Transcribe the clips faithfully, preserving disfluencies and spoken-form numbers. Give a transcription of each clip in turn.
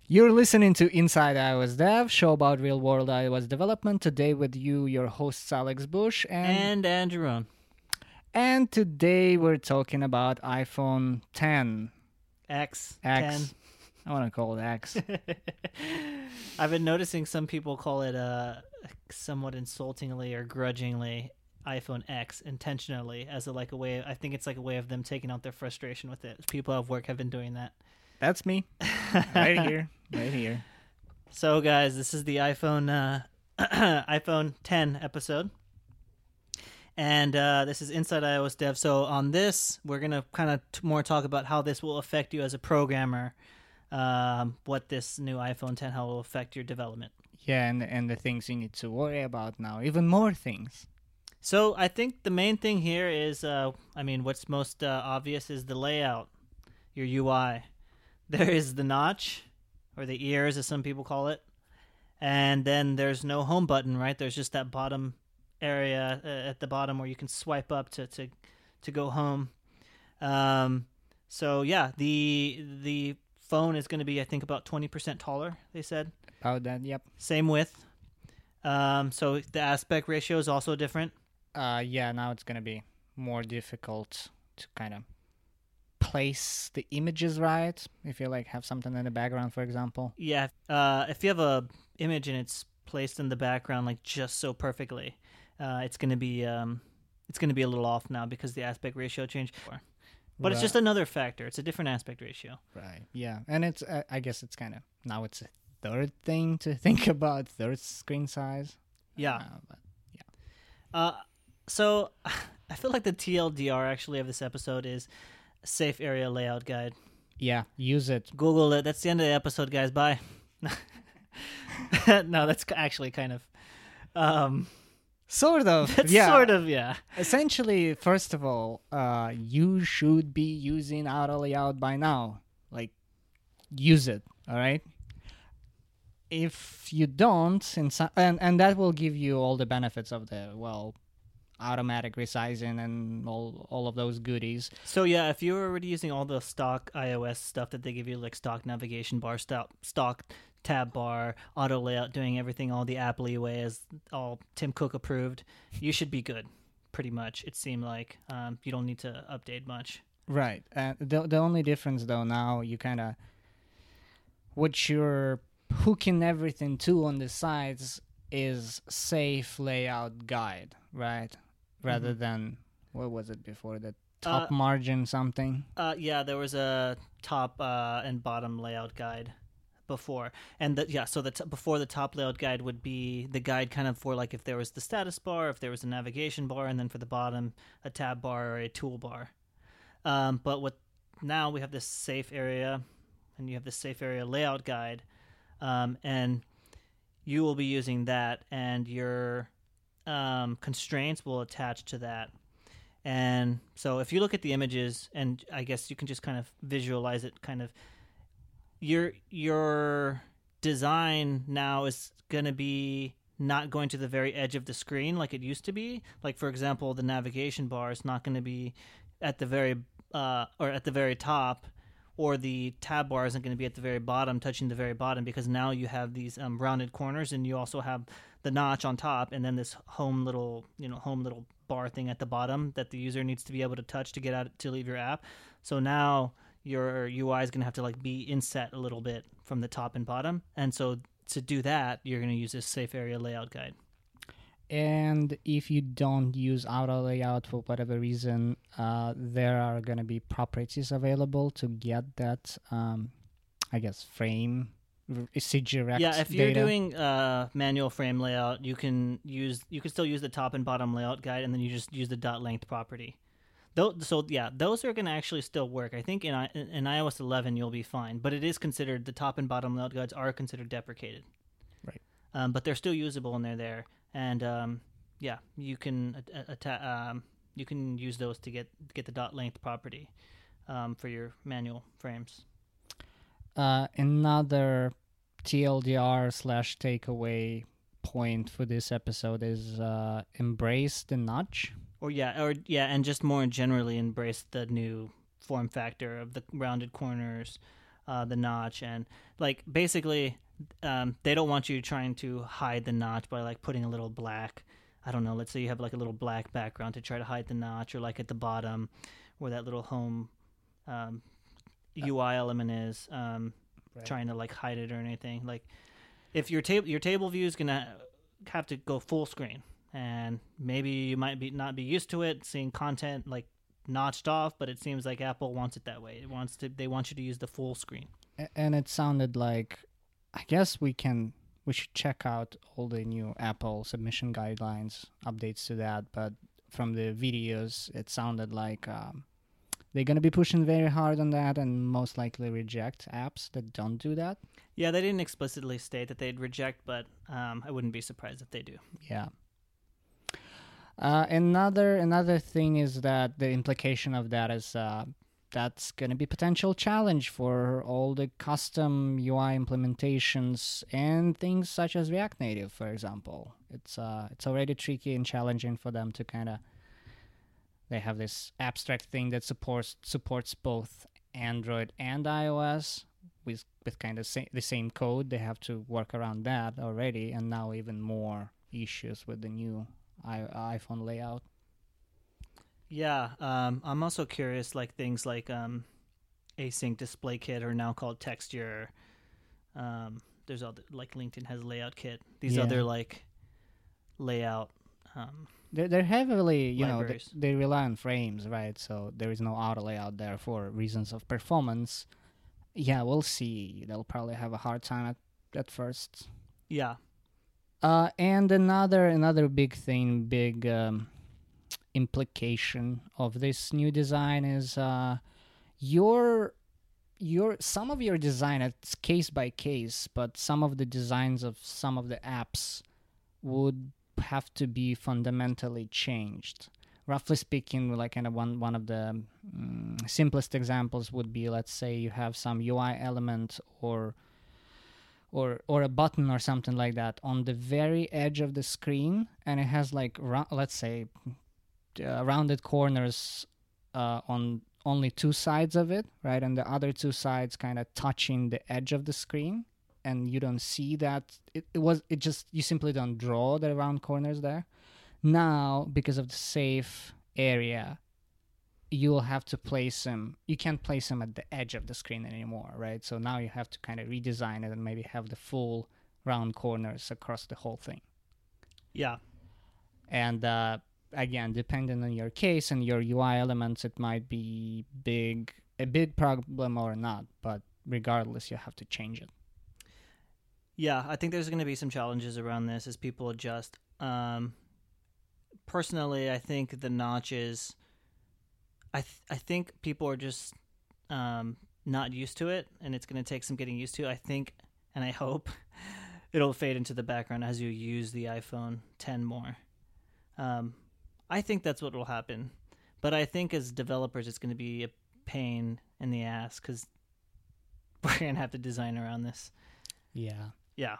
You're listening to Inside iOS Dev, show about real-world iOS development. Today with you, your hosts Alex Bush and And Andrew Rohn. and today we're talking about iPhone X. X. X. I want to call it X. ten. I've been noticing some people call it uh, somewhat insultingly or grudgingly iPhone X intentionally as a, like a way. I think it's like a way of them taking out their frustration with it. People at work have been doing that. That's me. Right here. Right here. So, guys, this is the iPhone uh, iPhone ten episode. And uh, this is Inside iOS Dev. So on this, we're going to kind of t- more talk about how this will affect you as a programmer, um, what this new iPhone ten, how it will affect your development. Yeah, and, and the things you need to worry about now. Even more things. So I think the main thing here is, uh, I mean, what's most uh, obvious is the layout, your U I. There is the notch, or the ears as some people call it. And then there's no home button, right? There's just that bottom area uh, at the bottom where you can swipe up to to, to go home. Um, so yeah, the the phone is going to be, I think, about twenty percent taller, they said. About that, yep. Same width. Um, so the aspect ratio is also different. Uh, yeah, now it's going to be more difficult to kind of place the images right. If you like have something in the background, for example. Yeah, uh, if you have a image and it's placed in the background like just so perfectly, uh, it's going to be um, it's going to be a little off now because the aspect ratio changed. But it's Right. just another factor. It's a different aspect ratio. Right. Yeah, and it's uh, I guess it's kind of now it's a third thing to think about, third screen size. Yeah. Uh, but Uh, so I feel like the T L D R actually of this episode is Safe Area Layout Guide. yeah, use it. Google it. That's the end of the episode, guys. Bye. No, that's actually kind of. Um, Sort of. that's yeah. sort of, yeah. Essentially, first of all, uh, you should be using auto layout by now. Like, use it. All right. If you don't, in some, and and that will give you all the benefits of the well, automatic resizing and all all of those goodies. So yeah, if you're already using all the stock iOS stuff that they give you, like stock navigation bar, stock, stock tab bar, auto layout, doing everything all the Apple way as all Tim Cook approved, you should be good. Pretty much, it seemed like um, you don't need to update much. Right. Uh, the the only difference though now you kind of what you're hooking everything to on the sides is safe layout guide, right? Rather Mhm. than what was it before the top Uh, margin something. Uh, yeah, there was a top uh, and bottom layout guide before, and the, yeah, so the t- before the top layout guide would be the guide kind of for like if there was the status bar, if there was a navigation bar, and then for the bottom a tab bar or a toolbar. Um, but what now we have this safe area, and you have this safe area layout guide, um, and you will be using that, and your um, constraints will attach to that. And so if you look at the images, and I guess you can just kind of visualize it, kind of your your design now is going to be not going to the very edge of the screen like it used to be. Like, for example, the navigation bar is not going to be at the very uh, or at the very top, or the tab bar isn't going to be at the very bottom, touching the very bottom, because now you have these um, rounded corners, and you also have the notch on top, and then this home little, you know, home little bar thing at the bottom that the user needs to be able to touch to get out to leave your app. So now your U I is going to have to like be inset a little bit from the top and bottom, and so to do that, you're going to use this safe area layout guide. And if you don't use auto layout for whatever reason, uh, there are going to be properties available to get that, um, I guess, frame C G rect Yeah, if you're data. doing uh, manual frame layout, you can use you can still use the top and bottom layout guide, and then you just use the dot length property. Though, so yeah, those are going to actually still work. I think in I, in iOS eleven you'll be fine, but it is considered, the top and bottom layout guides are considered deprecated. Right. Um, but they're still usable and they're there, and um, yeah, you can uh, atta- um, you can use those to get get the dot length property um, for your manual frames. Uh, another T L D R slash takeaway point for this episode is uh, embrace the notch. Or yeah, or yeah, and just more generally embrace the new form factor of the rounded corners, uh, the notch, and like basically um, they don't want you trying to hide the notch by like putting a little black. I don't know. Let's say you have like a little black background to try to hide the notch, or like at the bottom where that little home um, U I element is, um, right. trying to like hide it or anything. Like if your table your table view is gonna have to go full screen, and maybe you might be not be used to it, seeing content like notched off, but it seems like Apple wants it that way. It wants to. They want you to use the full screen. And it sounded like, I guess we can. We should check out all the new Apple submission guidelines, updates to that. But from the videos, it sounded like um, they're going to be pushing very hard on that and most likely reject apps that don't do that. Yeah, they didn't explicitly state that they'd reject, but um, I wouldn't be surprised if they do. Yeah. Uh, another another thing is that the implication of that is uh, that's going to be potential challenge for all the custom U I implementations and things such as React Native, for example. It's uh, it's already tricky and challenging for them to kind of. They have this abstract thing that supports supports both Android and iOS with with kind of sa- the same code. They have to work around that already, and now even more issues with the new I- iPhone layout. Yeah, um, I'm also curious, like things like um, Async Display Kit are now called Texture. Um, there's other, like LinkedIn has Layout Kit. These Yeah. other like layout. Um, they're, they're heavily, you libraries. know, they, they rely on frames, right? So there is no auto layout there for reasons of performance. Yeah, we'll see. They'll probably have a hard time at, at first. Yeah. Uh, and another another big thing, big um, implication of this new design is uh, your your some of your design. It's case by case, but some of the designs of some of the apps would have to be fundamentally changed. Roughly speaking, like kind of one one of the um, simplest examples would be, let's say you have some U I element or or or a button or something like that on the very edge of the screen, and it has like ro- let's say uh, rounded corners uh, on only two sides of it, right, and the other two sides kind of touching the edge of the screen, and you don't see that. It, it was it just you simply don't draw the round corners there. Now, because of the safe area, you'll have to place them. You can't place them at the edge of the screen anymore, right? So now you have to kind of redesign it and maybe have the full round corners across the whole thing. Yeah. And uh, again, depending on your case and your U I elements, it might be big, a big problem or not. But regardless, you have to change it. Yeah, I think there's going to be some challenges around this as people adjust. Um, personally, I think the notches. I th- I think people are just um, not used to it, and it's going to take some getting used to. I think, and I hope, it'll fade into the background as you use the iPhone ten more. Um, I think that's what will happen. But I think as developers, it's going to be a pain in the ass because we're going to have to design around this. Yeah. Yeah.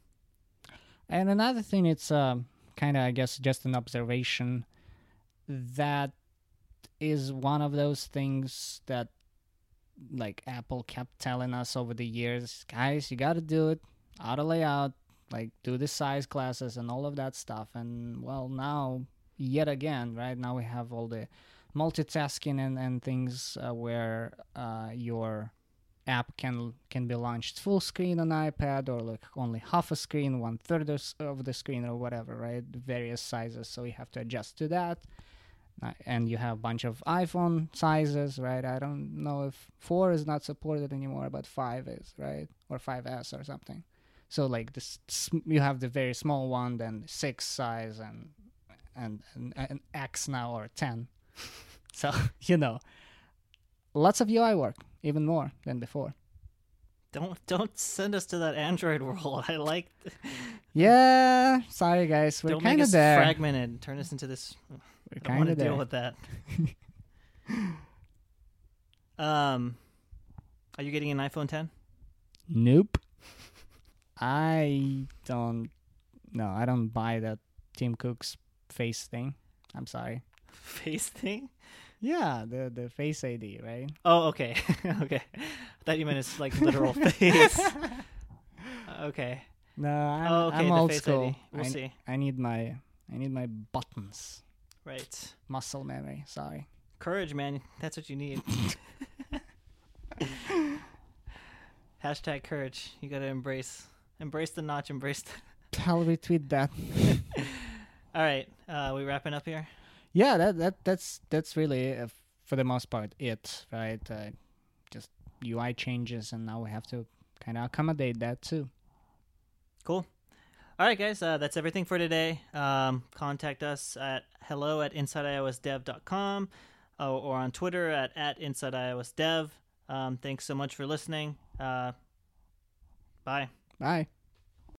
And another thing, it's um, kind of, I guess, just an observation that is one of those things that like Apple kept telling us over the years, guys, you got to do it, auto layout, like do the size classes and all of that stuff. And well, now yet again, right now we have all the multitasking and, and things uh, where uh, your app can can be launched full screen on iPad or like only half a screen, one third of the screen or whatever, right? Various sizes. So we have to adjust to that. Uh, and you have a bunch of iPhone sizes, right? I don't know if four is not supported anymore, but five is, right? Or five S or something. So like this, you have the very small one, then six size, and and and, and X now or ten. So you know, lots of U I work, even more than before. Don't don't send us to that Android world. I like. Th- yeah, sorry guys, we're kind of there. Fragmented. Turn us into this. We're I don't want to there. deal with that. um, are you getting an iPhone ten? Nope. I don't. No, I don't buy that Tim Cook's face thing. I'm sorry. Face thing? Yeah, the the Face I D, right? Oh, okay. Okay. I thought you meant it's like literal face. Okay. No, I'm, Oh, okay, I'm the old Face school. I D. We'll I, see. I need my I need my buttons. Right. Muscle memory. Sorry. Courage, man. That's what you need. Hashtag courage. You gotta embrace. Embrace the notch. Embrace the... I'll retweet that. All right. Uh, we wrapping up here? Yeah, that that that's that's really uh, for the most part it, right? Uh, just U I changes, and now we have to kind of accommodate that too. Cool. All right, guys. Uh, that's everything for today. Um, contact us at hello at inside ios dev dot com uh, or on Twitter at, at inside ios dev. Um, thanks so much for listening. Uh, bye. Bye.